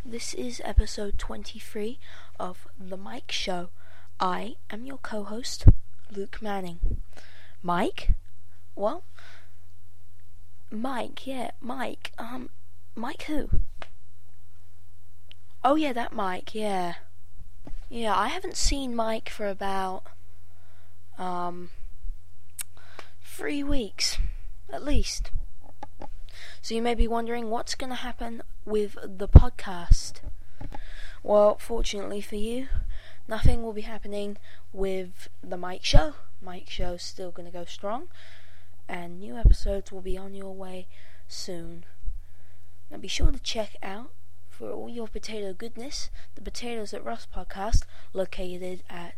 This is episode 23 of The Mike Show. I am your co-host, Luke Manning. Mike? Well, Mike, yeah, Mike. Mike who? Oh yeah, that Mike, yeah. Yeah, I haven't seen Mike for about, 3 weeks, at least. So you may be wondering what's going to happen with the podcast. Well, fortunately for you, nothing will be happening with the Mike Show. Mike Show's still going to go strong, and new episodes will be on your way soon. Now be sure to check out, for all your potato goodness, the Potatoes at Ross podcast, located at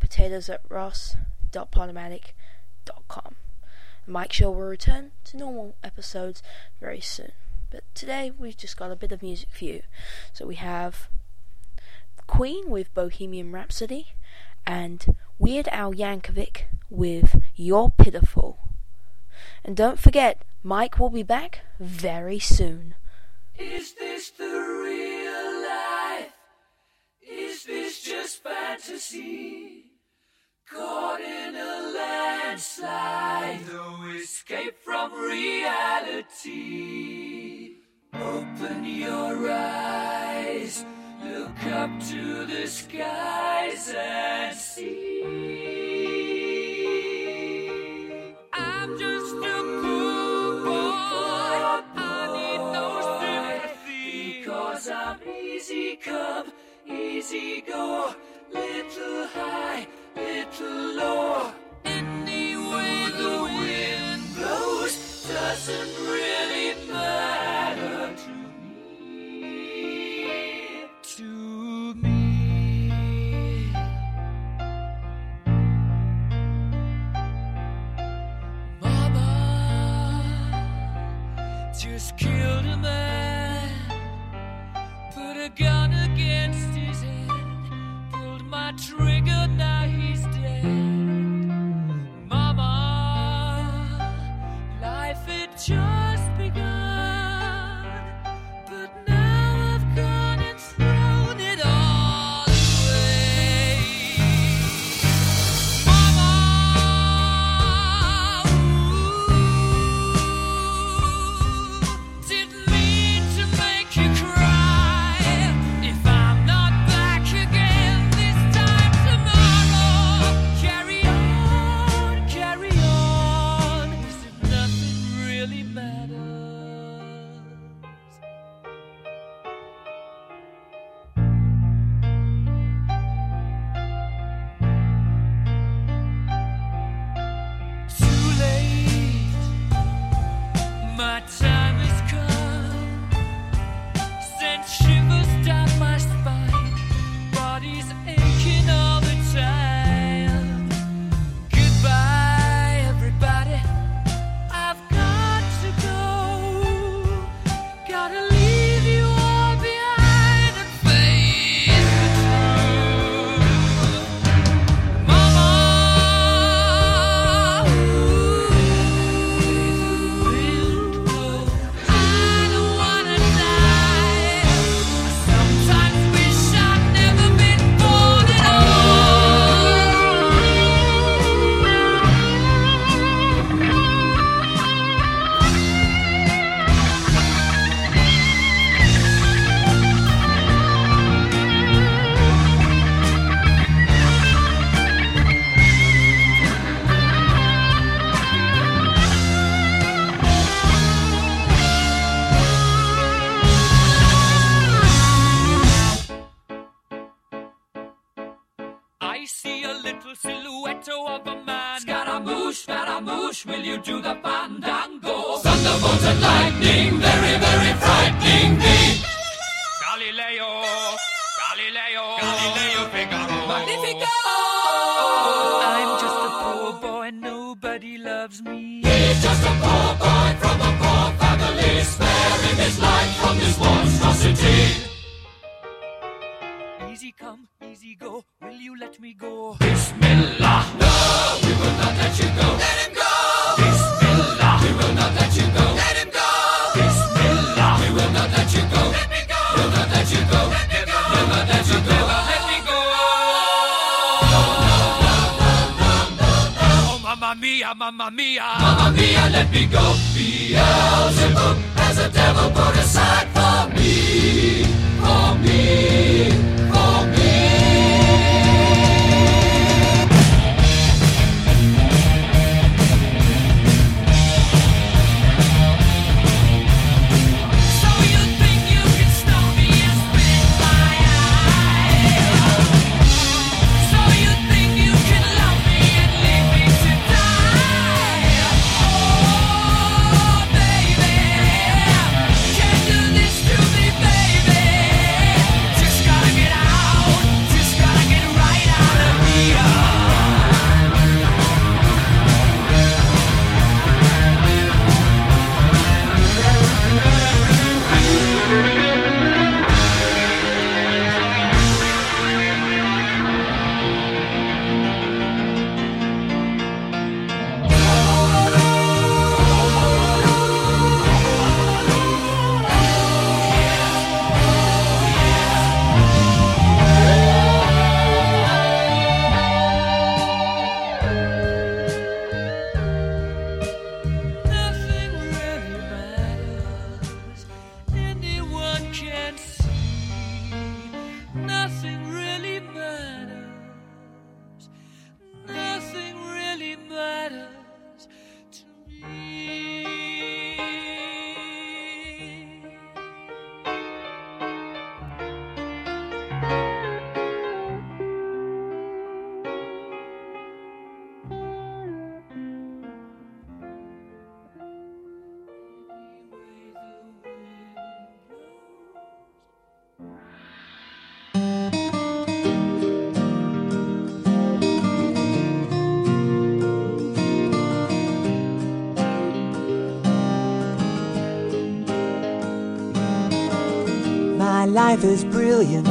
potatoesatross.podomatic.com. The Mike Show will return to normal episodes very soon. But today we've just got a bit of music for you. So we have Queen with Bohemian Rhapsody and Weird Al Yankovic with You're Pitiful. And don't forget, Mike will be back very soon. Is this the real life? Is this just fantasy? Caught in a landslide, no escape from reality. Open your eyes, look up to the skies and see. I'm just a poor boy, I need no sympathy, because I'm easy come, easy go, little high, little low. Any way the wind blows doesn't really matter to me. To me. Mama just killed a man, put a gun against his head, pulled my trigger, now he's dead. Mama, life had just begun, but now I've gone and thrown it all away. Mama, didn't mean to make you cry. If I'm not back again this time tomorrow, carry on, as if nothing really matters. Too late, my time has come, sent shivers down my spine, body's aching all the time. Goodbye, everybody, I've got to go, gotta leave you all behind and face the truth. Mama, I don't wanna die. Sometimes wish I'd never been born at I see a little silhouette of a man. Scaramouche, will you do the fandango? Thunderbolt and lightning, very, very frightening me. Galileo, Figaro. Magnifico! I'm just a poor boy, nobody loves me. He's just a poor boy from a poor family, sparing his life from this monstrosity. Easy come, easy go, will you let me go? Bismillah, no, we will not let you go. Let him go! Bismillah, we will not let you go. Let him go! Bismillah, we will not let you go. Let me go! We'll not let let you go. Never let you go. Let me go. Oh, mamma mia, mamma mia. Mamma mia, let me go. Beelzebub has a devil put aside for me. For me. For me. My life is brilliant.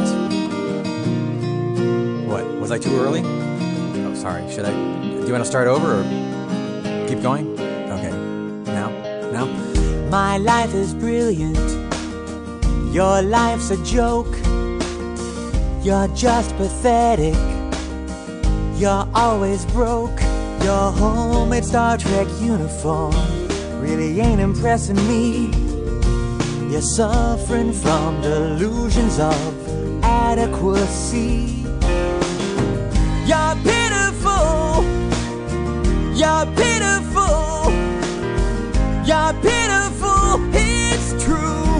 What? Was I too early? Oh, sorry. Should I? Do you want to start over or keep going? Okay. Now? My life is brilliant. Your life's a joke. You're just pathetic. You're always broke. Your homemade Star Trek uniform really ain't impressing me. You're suffering from delusions of adequacy. You're pitiful. You're pitiful. You're pitiful. It's true.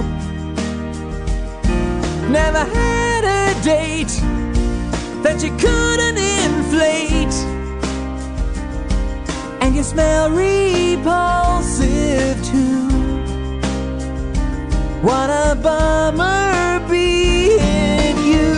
Never had a date that you couldn't inflate. And you smell repulsive too. What a bummer being you.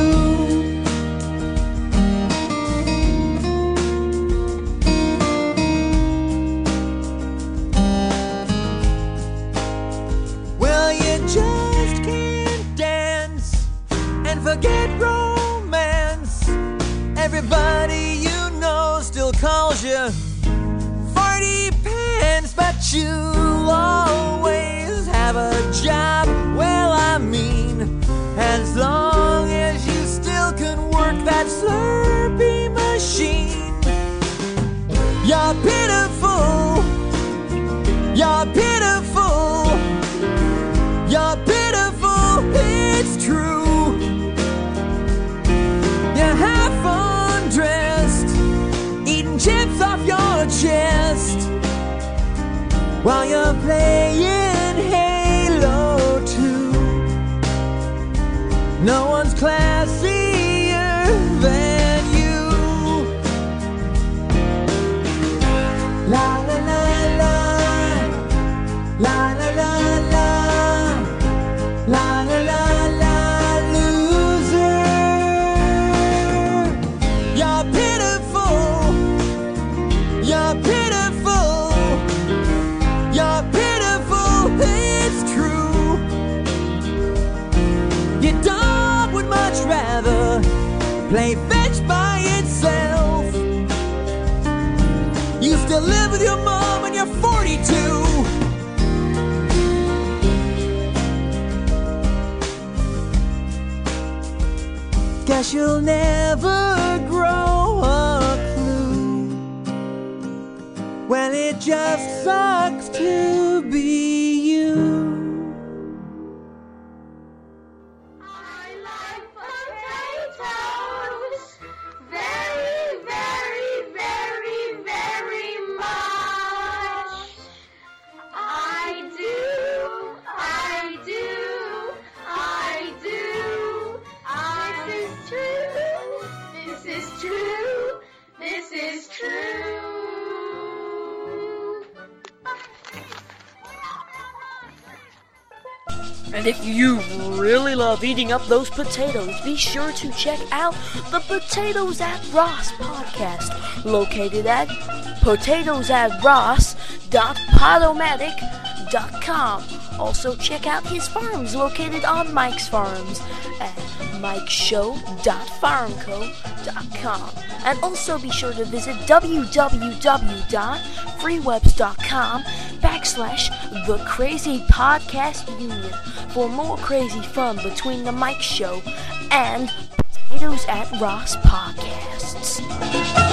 Well, you just can't dance and forget romance. Everybody you know still calls you Farty Pants, but you'll always have a job. Well, I mean, as long as you still can work that Slurpee machine. You're pitiful. You're pitiful. You're pitiful. It's true. You're half undressed, eating chips off your chest, while you're playing Halo 2. No one's classier than you. La la la la. La la la la. La la la la. Loser. You're pitiful. You're pitiful. You're pitiful. It's true. Your dog would much rather play fetch by itself. You still live with your mom and you're 42. Guess you'll never grow a clue when it just sucks to be you. I like potatoes very, very, very, very much. I do. This is true. And if you really love eating up those potatoes, be sure to check out the Potatoes at Ross podcast, located at potatoesatross.podomatic.com. Also check out his farms located on Mike's Farms at mikeshow.farmco.com. And also be sure to visit www.freewebs.com/The Crazy Podcast Union for more crazy fun between the Mike Show and Potatoes at Ross podcasts.